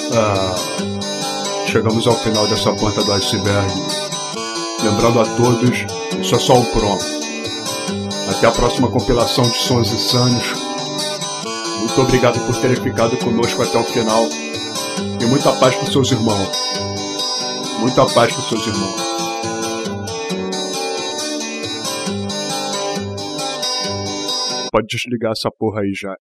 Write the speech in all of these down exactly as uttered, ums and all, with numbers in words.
Ah, chegamos ao final dessa ponta do iceberg. Lembrando a todos, isso é só um promo. Até a próxima compilação de sons insanos. Muito obrigado por terem ficado conosco até o final. E muita paz para os seus irmãos. Muita paz para os seus irmãos. Pode desligar essa porra aí já.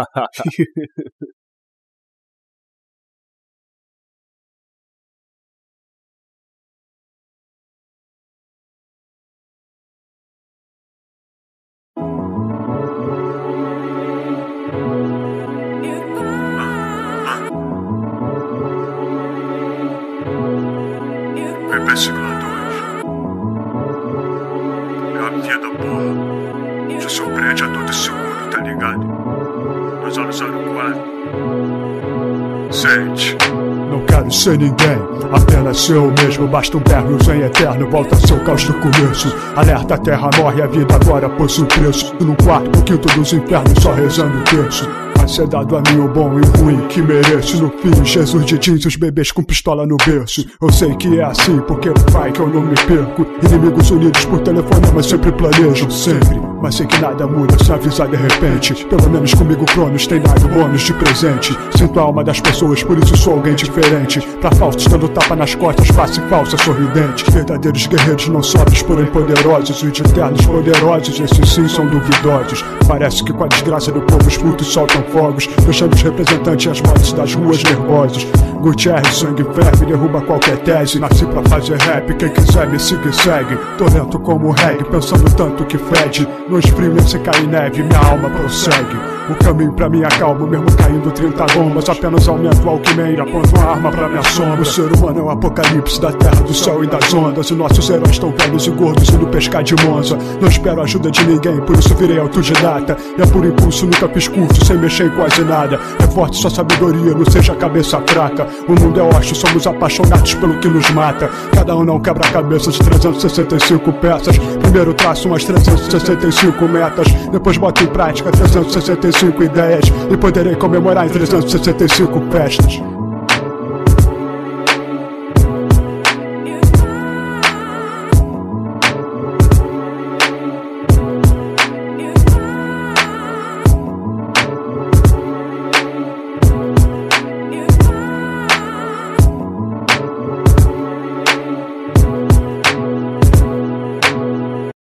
V P sigla dois. Minha vida, porra. Te surpreende a todo segundo, tá ligado? dois anos zero quatro. Sente. Não quero ser ninguém, apenas eu mesmo. Basta um berro em eterno, volta a seu caos do começo. Alerta, a terra morre, a vida agora possui preço. Num quarto, no quinto dos infernos, só rezando o terço. Vai ser dado a mim o bom e ruim que mereço. No fim, Jesus de jeans, os bebês com pistola no berço. Eu sei que é assim, porque vai que eu não me perco. Inimigos unidos por telefone, mas sempre planejam, sempre. Mas sei que nada muda se avisar de repente. Pelo menos comigo Cronos tem dado bônus de presente. Sinto a alma das pessoas, por isso sou alguém diferente. Pra falsos dando tapa nas costas, face falsa, sorridente. Verdadeiros guerreiros não sóbrios, porém poderosos. Os eternos poderosos, esses sim são duvidosos. Parece que com a desgraça do povo os frutos soltam fogos, deixando os representantes e as mortes das ruas nervosos. Gutierrez, sangue ferve, derruba qualquer tese. Nasci pra fazer rap, quem quiser me siga e segue. Tô lento como reggae, pensando tanto que fede. No esfrio nem se cai neve, minha alma prossegue. O caminho pra minha calma, mesmo caindo trinta bombas. Apenas aumento o alquimia, aponto uma arma pra minha sombra. O ser humano é o apocalipse da terra, do céu e das ondas. E nossos heróis estão velhos e gordos indo pescar de Monza. Não espero ajuda de ninguém, por isso virei autodidata. E é por impulso, nunca fiz curso, sem mexer em quase nada. Reforce sua sabedoria, não seja cabeça fraca. O mundo é hostil, somos apaixonados pelo que nos mata. Cada um não quebra-cabeça de trezentas e sessenta e cinco peças. Primeiro traço umas trezentas e sessenta e cinco metas. Depois boto em prática trezentas e sessenta e cinco ideias. E poderei comemorar em trezentas e sessenta e cinco festas.